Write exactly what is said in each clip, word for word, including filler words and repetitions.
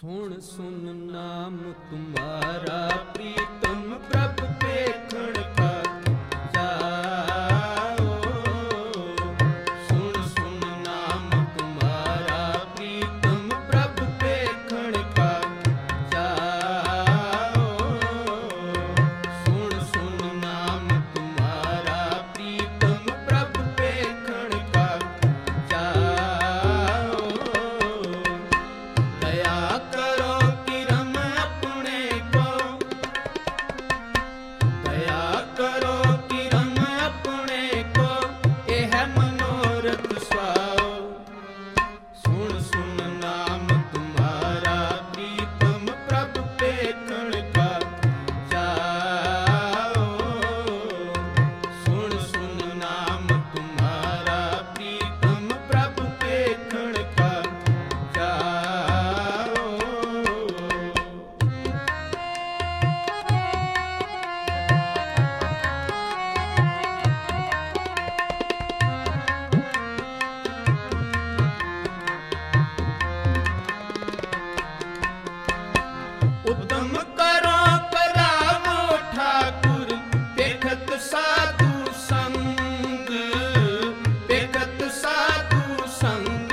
सुन सुन नाम तुम्हारा प्रीतम प्रभु देखण का जाओ। सुन सुन नाम तुम्हारा प्रीतम प्रभु देखण का जाओ। सुन सुन नाम तुम्हारा प्रीतम प्रभु देखण का जाओ। दया करो किरम अपने को, दया करो किरम अपने को, यह मनोरथ स्वाओ। सुन सुन नाम तुम्हारा प्रीतम प्रभु देखण का जाओ। सुन सुन नाम तुम्हारा प्रीतम प्रभु देखण का जाओ। उद्यम करो करावो ठाकुर, देखत साधु संग, देखत साधु संग।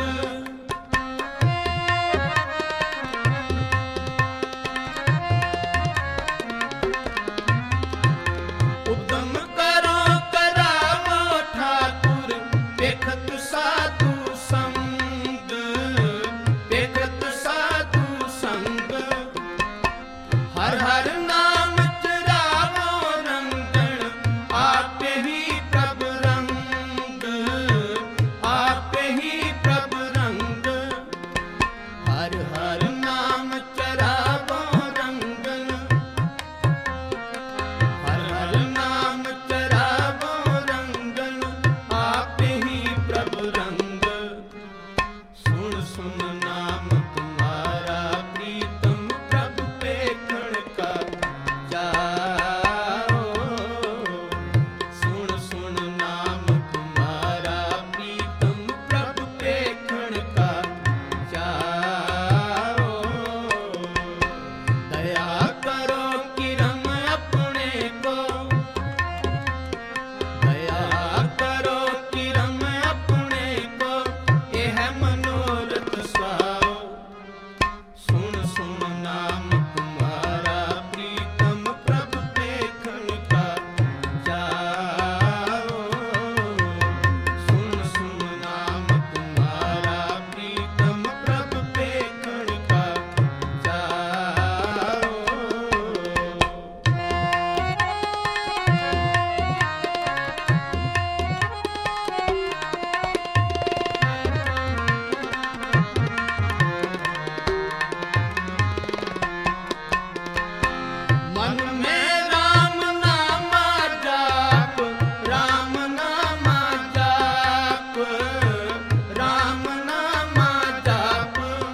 उद्यम करो करावो ठाकुर, देखत साधु संग, देखत साधु संग। हर हर नाम चरावो रंगण, आपे ही प्रभु रंग, आपे ही प्रभु रंग। हर हर नाम चरावो रंगन, हर हर नाम चरावो रंगन, आपे ही प्रभु रंग। सुन सुन नाम तुम्हारा प्रीतम प्रभु देखण का जाओ। सुन सुन नाम तुम्हारा प्रीतम प्रभु देखण का जाओ। दया करो किरम अपने को, दया करो किरम अपने को, यह मनोरथ स्वाओ। सुन सुन नाम तुम्हारा प्रीतम प्रभु देखण का जाओ। सुन सुन नाम तुम्हारा प्रीतम प्रभु देखण का जाओ। मन में राम नामा जाप, राम नामा जाप, राम नामा जाप।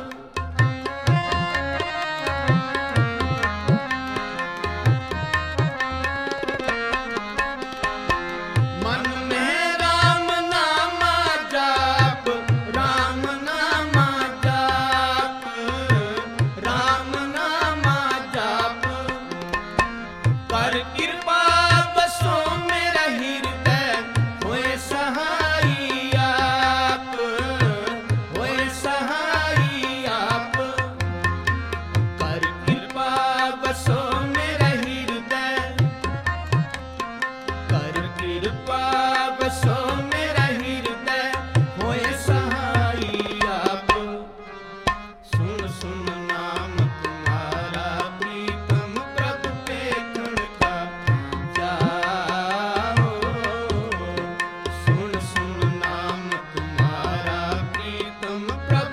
मन में राम नामा जाप, राम नामा जाप, राम नामा जाप। कर कृपा बसो मेरा हृदय, होए सहाई आप, होए सहाई आप। कर कृपा बसो मेरा हृदय, कर कृपा बसो मेरा हृदय, होए सहाई आप। सुन सुन नाम तुम्हारा प्रीतम प्रभु देखण का जाओ। सुन सुन नाम तुम्हारा प्रीतम प्रभु